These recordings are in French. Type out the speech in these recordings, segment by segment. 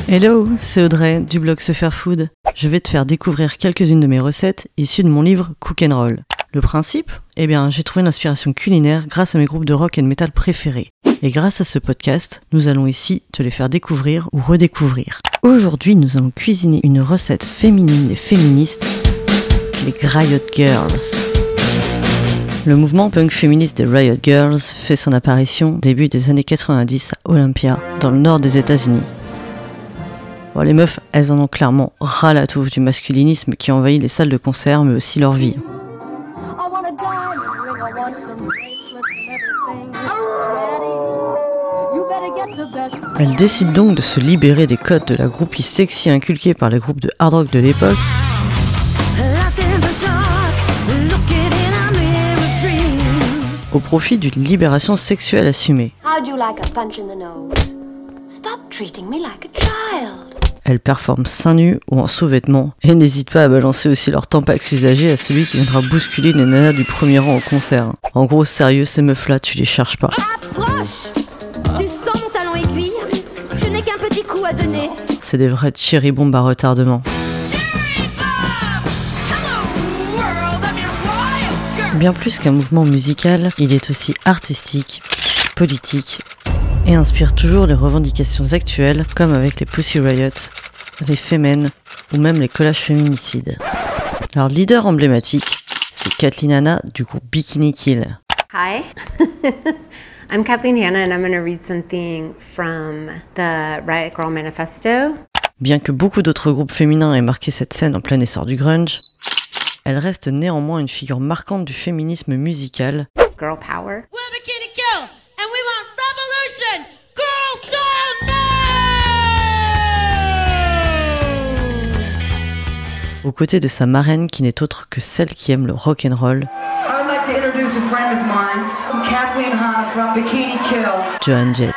Hello, c'est Audrey du blog Se Faire Food. Je vais te faire découvrir quelques-unes de mes recettes issues de mon livre Cook and Roll. Le principe ? J'ai trouvé une inspiration culinaire grâce à mes groupes de rock and metal préférés. Et grâce à ce podcast, nous allons ici te les faire découvrir ou redécouvrir. Aujourd'hui, nous allons cuisiner une recette féminine et féministe, les Riot Girls. Le mouvement punk féministe des Riot Girls fait son apparition début des années 90 à Olympia, dans le nord des États-Unis. Bon, les meufs, elles en ont clairement ras la touffe du masculinisme qui envahit les salles de concert, mais aussi leur vie. Elles décident donc de se libérer des codes de la groupie sexy inculquée par les groupes de hard rock de l'époque, au profit d'une libération sexuelle assumée. Elles performent seins nus ou en sous-vêtements et n'hésitent pas à balancer aussi leur tampax usagé à celui qui viendra bousculer les nanas du premier rang au concert. En gros, sérieux, ces meufs-là, tu les cherches pas. Approche ! Tu sens mon talon aiguille ? Je n'ai qu'un petit coup à donner. C'est des vraies cherry bombes à retardement. Bien plus qu'un mouvement musical, il est aussi artistique, politique et inspire toujours les revendications actuelles comme avec les Pussy Riots, les Femen ou même les collages féminicides. Leur leader emblématique, c'est Kathleen Hanna du groupe Bikini Kill. Hi, I'm Kathleen Hanna and I'm going to read something from the Riot Girl Manifesto. Bien que beaucoup d'autres groupes féminins aient marqué cette scène en plein essor du grunge, elle reste néanmoins une figure marquante du féminisme musical. Girl power. We're Bikini Kill and we want revolution! Girls don't know! Aux côtés de sa marraine qui n'est autre que celle qui aime le rock'n'roll, I would like to introduce a friend of mine, Kathleen Hanna from Bikini Kill. Joan Jett.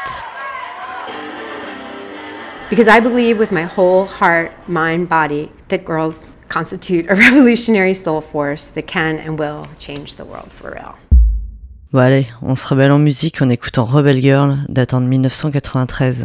Because I believe with my whole heart, mind, body that girls constitute a revolutionary soul force that can and will change the world for real. Bon allez, on se rebelle en musique en écoutant Rebel Girl, datant de 1993.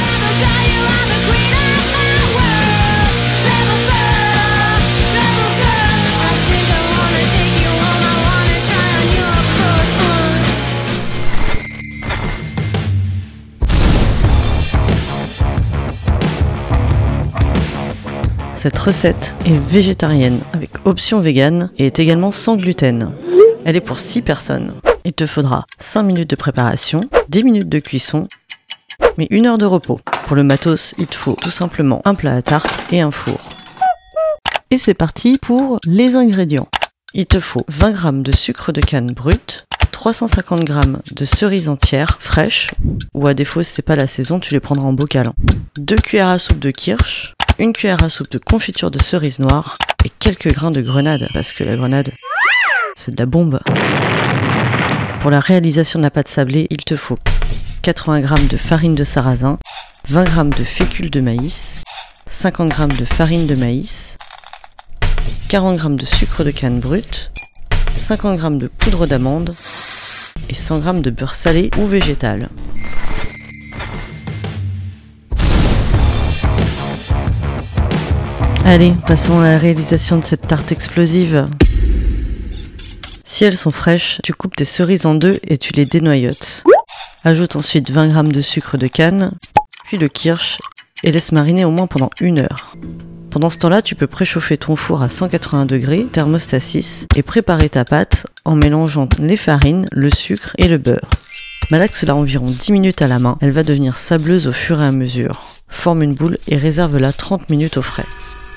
Cette recette est végétarienne avec option végane et est également sans gluten. Elle est pour 6 personnes. Il te faudra 5 minutes de préparation, 10 minutes de cuisson, mais 1 heure de repos. Pour le matos, il te faut tout simplement un plat à tarte et un four. Et c'est parti pour les ingrédients. Il te faut 20 g de sucre de canne brut, 350 g de cerises entières fraîches, ou à défaut si c'est pas la saison, tu les prendras en bocal. 2 cuillères à soupe de kirsch, 1 cuillère à soupe de confiture de cerise noire et quelques grains de grenade, parce que la grenade, c'est de la bombe. Pour la réalisation de la pâte sablée, il te faut 80 g de farine de sarrasin, 20 g de fécule de maïs, 50 g de farine de maïs, 40 g de sucre de canne brut, 50 g de poudre d'amande et 100 g de beurre salé ou végétal. Allez, passons à la réalisation de cette tarte explosive. Si elles sont fraîches, tu coupes tes cerises en deux et tu les dénoyotes. Ajoute ensuite 20 g de sucre de canne, puis le kirsch et laisse mariner au moins pendant 1 heure. Pendant ce temps-là, tu peux préchauffer ton four à 180 degrés, thermostat 6, et préparer ta pâte en mélangeant les farines, le sucre et le beurre. Malaxe-la environ 10 minutes à la main, elle va devenir sableuse au fur et à mesure. Forme une boule et réserve-la 30 minutes au frais.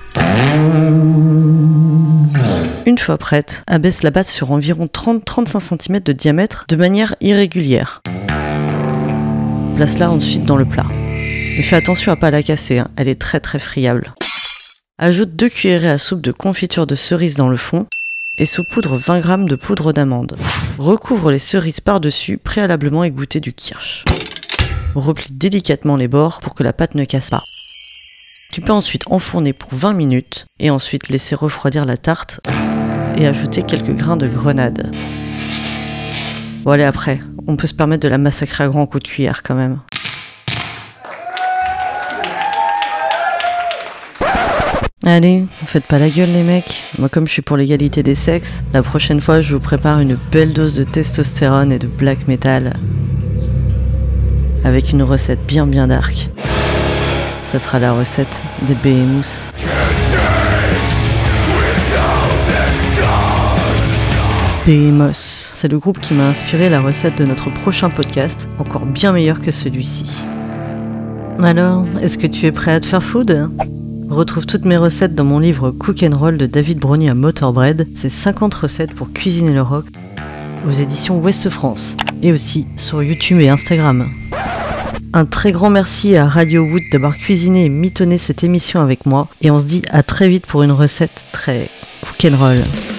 Une fois prête, abaisse la pâte sur environ 30-35 cm de diamètre de manière irrégulière. Place-la ensuite dans le plat. Mais fais attention à pas la casser, elle est très friable. Ajoute 2 cuillerées à soupe de confiture de cerise dans le fond et saupoudre 20 g de poudre d'amande. Recouvre les cerises par-dessus, préalablement égouttées du kirsch. Replie délicatement les bords pour que la pâte ne casse pas. Tu peux ensuite enfourner pour 20 minutes et ensuite laisser refroidir la tarte et ajouter quelques grains de grenade. Bon allez, après, on peut se permettre de la massacrer à grands coups de cuillère quand même. Allez, faites pas la gueule les mecs. Moi comme je suis pour l'égalité des sexes, la prochaine fois je vous prépare une belle dose de testostérone et de black metal. Avec une recette bien dark. Ça sera la recette des Behemoths. Behemoths, c'est le groupe qui m'a inspiré la recette de notre prochain podcast, encore bien meilleur que celui-ci. Alors, est-ce que tu es prêt à te faire food ? Retrouve toutes mes recettes dans mon livre Cook and Roll de David Brownie à Motorbread. C'est 50 recettes pour cuisiner le rock aux éditions Ouest France et aussi sur YouTube et Instagram. Un très grand merci à Radio Wood d'avoir cuisiné et mitonné cette émission avec moi et on se dit à très vite pour une recette très Cook and Roll.